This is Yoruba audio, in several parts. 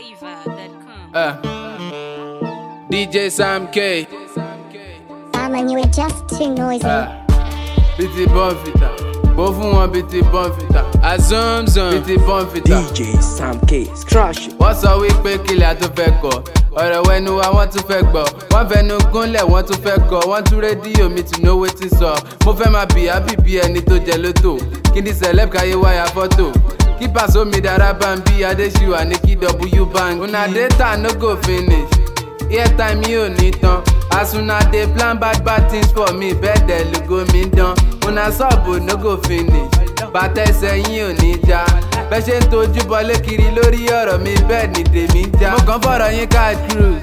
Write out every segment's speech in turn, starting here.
DJ Sam K. Simon, you are just too noisy. BT Bonfita. Both of them BT Bonfita. Azum BT Bonfita. DJ Sam K. Crush. What's a week pé kílẹ̀ tó fẹ́ kọ́? Ọ̀rọ̀ wẹnu wa wọ́n tún fẹ́ gbọ́. Wọ́n fẹnu gúnlẹ̀ wọ́n tún fẹ́ kọ́. Wọ́n tún rédíò mi to know wetin sọ. Mo fẹ́ máa bì á bìbí ẹni tó jẹ lótò. Kí ni celeb káyé wáyà fọ́tò? Kí Paso mi dára bá ń bí Adéṣíwà ní kí W bank. Una data no go finish. Airtime yóò ní tán. As una dey plan bad things for me, bẹ́ẹ̀ dẹ̀ lógo mi dán. Una sọ́ọ̀bù no go finish. Bàtà ẹsẹ̀ yín ò ní já. Bẹ́ẹ̀ ṣe ń tojú bọlé kiri lórí ọ̀rọ̀ mi, bẹ́ẹ̀ ni tèmi ń já. Mo kàn fọ̀rọ̀ yín cash cruise.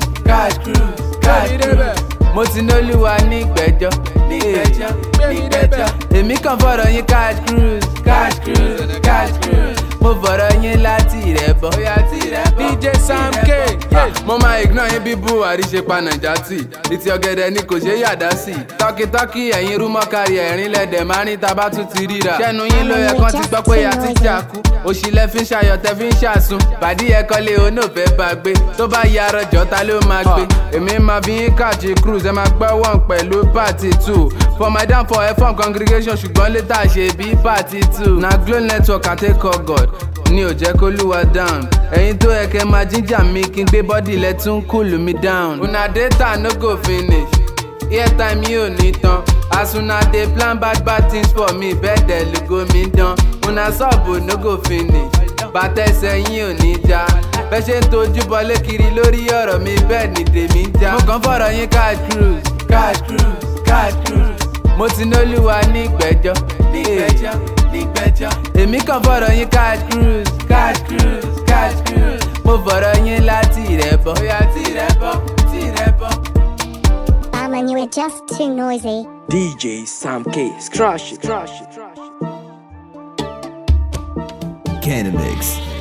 Mo ti n'Olúwa ní ìgbẹ́jọ́. Èmi kàn fọ̀rọ̀ yín cash cruise. Mo fọ̀rọ̀ yín láti rẹ̀ bọ̀. DJ Sam K. Mo máa ignore yín bí Buhari ṣe pa Naija tì. Ìtì ọ̀gẹ̀dẹ̀ ni kò ṣe yàdá sí. Tọ́kítọ́kí ẹ̀yin rúmọ́ kárí ẹ̀rín lẹ́dẹ̀ máa ní tabá tún ti ríra. Ṣẹ́nu yín ló yẹ kán ti gbọ́ pé a ti jà kú. Òṣìlẹ̀ fi ń ṣayọ̀ tẹ́ fi ń ṣàsun. Bàdí ẹ̀kọ́ lé o náà fẹ́ bá gbé. Tó bá ya arọjọ́ ta ló máa gbé. Èmi máa fi yín káàkiri cruise. Ẹ máa gbọ́ wọ̀n pẹ̀lú party 2. For my down for FM congregation ṣùgbọ́n létà ṣe bí party 2. Na Glo network and take call God. Ní ò jẹ́ kó lúwa down. Ẹ̀yin tó yẹ kẹ́ máa jíjà mi kí n gbé bọ́dì lẹ́tún cool mi down. Una data no go finish. Airtime yóò ní tán. As una dey plan bad things for me, bẹ́ẹ̀ dẹ̀ lógo mi dán. Una sọ́ọ̀bù no go finish. Bàtà ẹsẹ̀ yín ò ní já. Bẹ́ẹ̀ ṣe ń tojú bọlé kiri lórí ọ̀rọ̀ mi, bẹ́ẹ̀ ni tèmi ń já. Mo kàn fọ̀rọ̀ yín cash cruise. Mo ti n'Olúwa ní ìgbẹ́jọ́. Èmi kàn fọ̀rọ̀ yín cash cruise. Mo fọ̀rọ̀ yín láti rẹ̀ bọ̀. Simon, you are just too noisy. DJ Sam K. Crush. Canamix.